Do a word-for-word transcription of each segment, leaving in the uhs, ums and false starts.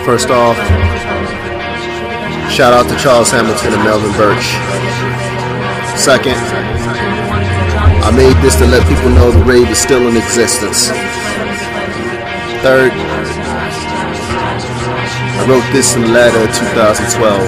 First off, shout out to Charles Hamilton and Melvin Birch. Second, I made this to let people know the rave is still in existence. Third, I wrote this in the latter of two thousand twelve.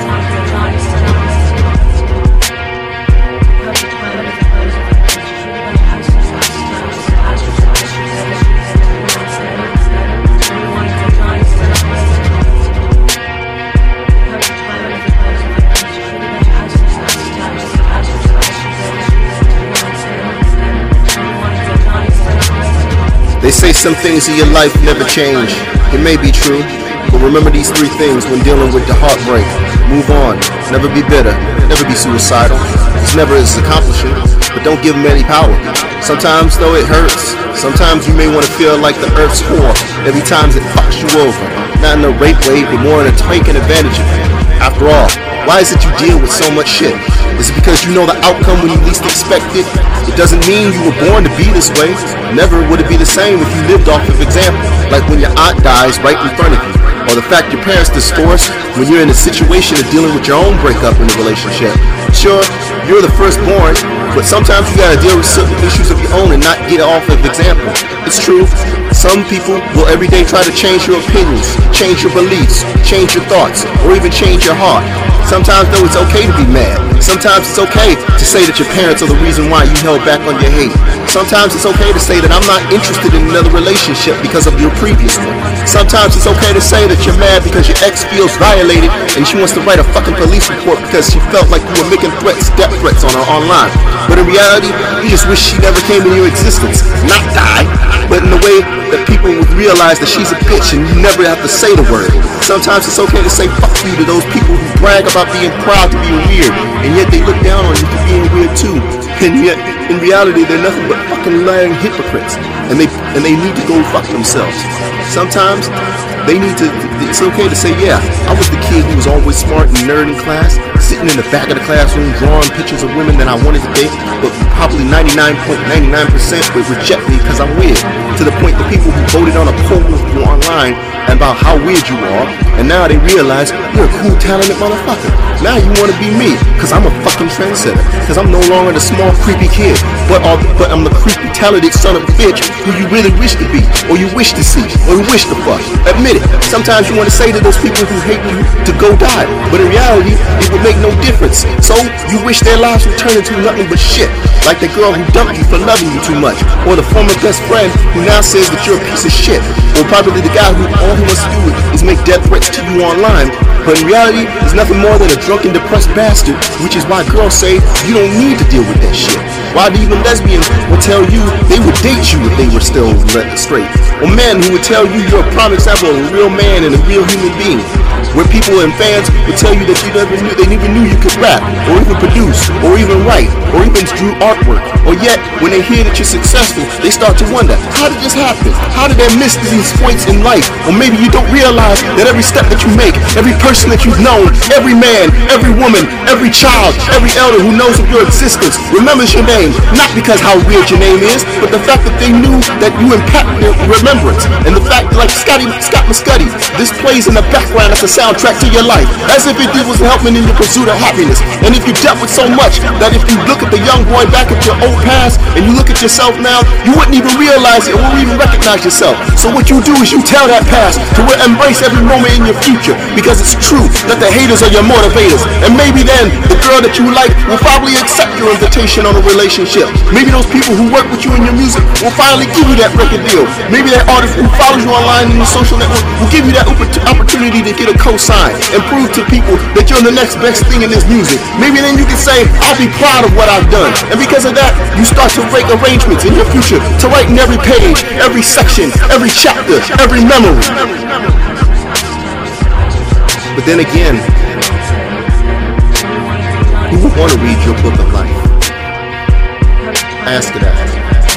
They say some things in your life never change. It may be true, but remember these three things when dealing with the heartbreak. Move on, never be bitter, never be suicidal. It's never as accomplishing, but don't give them any power. Sometimes though it hurts, sometimes you may want to feel like the earth's whore every time it fucks you over. Not in a rape way, but more in a taking advantage of you. After all, why is it you deal with so much shit? Is it because you know the outcome when you least expect it? It doesn't mean you were born to be this way. Never would it be the same if you lived off of example, like when your aunt dies right in front of you, or the fact your parents divorce when you're in a situation of dealing with your own breakup in the relationship. Sure, you're the firstborn, but sometimes you gotta deal with certain issues of your own and not get off of example. It's true, some people will every day try to change your opinions, change your beliefs, change your thoughts, or even change your heart. Sometimes though it's okay to be mad. Sometimes it's okay to say that your parents are the reason why you held back on your hate. Sometimes it's okay to say that I'm not interested in another relationship because of your previous one. Sometimes it's okay to say that you're mad because your ex feels violated and she wants to write a fucking police report because she felt like you were making threats, death threats on her online. But in reality, you just wish she never came into your existence. Not die, but in a way that people would realize that she's a bitch and you never have to say the word. Sometimes it's okay to say fuck you to those people who brag about being proud to be weird, and yet they look down on you for being weird too. And yet, in reality, they're nothing but fucking lying hypocrites, and they and they need to go fuck themselves. Sometimes they need to. It's okay to say, yeah, I was the kid who was always smart and nerd in class, sitting in the back of the classroom drawing pictures of women that I wanted to date, but probably ninety-nine point nine nine percent would reject me because I'm weird. To the point that people who voted on a poll with you online about how weird you are, and now they realize you're a cool, talented motherfucker. Now you want to be me, because I'm a fucking trendsetter. Because I'm no longer the small, creepy kid, but, uh, but I'm the creepy, talented son of a bitch who you really wish to be, or you wish to see, or you wish to fuck. Admit it. Sometimes you want to say to those people who hate you to go die, but in reality, it would make no difference. So you wish their lives would turn into nothing but shit, like the girl who dumped you for loving you too much, or the former best friend who now says that you're a piece of shit, or probably the guy who all he wants to do is make death threats to you online. But in reality, it's nothing more than a drunken, depressed bastard, which is why girls say you don't need to deal with that shit. Why even lesbians will tell you they would date you if they were still straight. Or men who would tell you you're a prime example of a real man and a real human being. Where people and fans would tell you that you never knew, they never knew you could rap, or even produce, or even write, or even drew artwork. Or yet, when they hear that you're successful, they start to wonder, how did this happen? How did they miss these points in life? Or maybe you don't realize that every step that you make, every person that you've known, every man, every woman, every child, every elder who knows of your existence remembers your name, not because how weird your name is, but the fact that they knew that you impact their remembrance. And the fact, like Scotty, Scott Muscuddy, this plays in the background as a soundtrack to your life, as if it was helping in your pursuit of happiness. And if you dealt with so much that if you look at the young boy back at your old past and you look at yourself now, you wouldn't even realize it or even recognize yourself. So what you do is you tell that past to embrace every moment in your future, because it's true that the haters are your motivators. And maybe then the girl that you like will probably accept your invitation on a relationship. Maybe those people who work with you in your music will finally give you that record deal. Maybe that artist who follows you online in your social network will give you that opportunity to get a cosign and prove to people that you're the next best thing in this music. Maybe then you can say, I'll be proud of what I've done. And because of that, you start to make arrangements in your future to write in every page, every section, every chapter, every memory. But then again, who would want to read your book of life? Ask it that.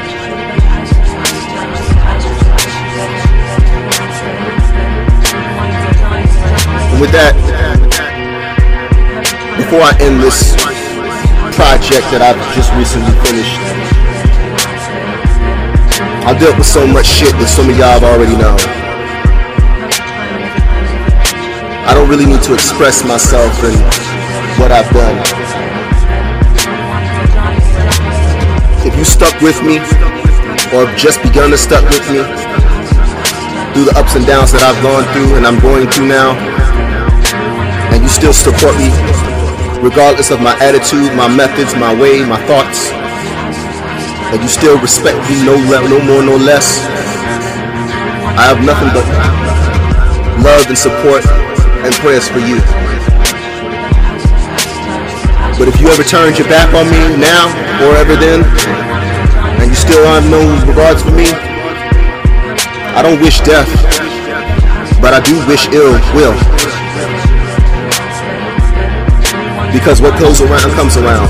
And with that, before I end this project that I've just recently finished, I dealt with so much shit that some of y'all have already known. don't really need to express myself and what I've done. If you stuck with me, or have just begun to stuck with me through the ups and downs that I've gone through and I'm going through now, and you still support me regardless of my attitude, my methods, my way, my thoughts, and you still respect me no, no more, no less, I have nothing but love and support and prayers for you. But if you ever turned your back on me now or ever then, and you still have no regards for me, I don't wish death, but I do wish ill will. Because what goes around comes around.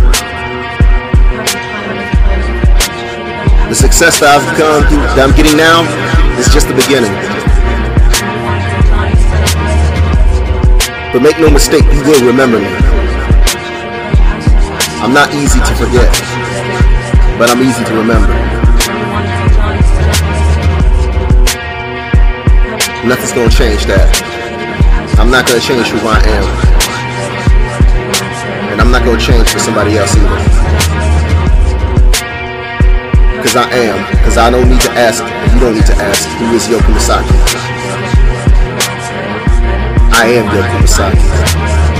The success that I've come through, that I'm getting now, is just the beginning. But make no mistake, you will remember me. I'm not easy to forget, but I'm easy to remember. Nothing's gonna change that. I'm not gonna change who I am. And I'm not gonna change for somebody else either. Because I am. Because I don't need to ask. You don't need to ask. Who is Yoku Misaki? I am Yoku Misaki.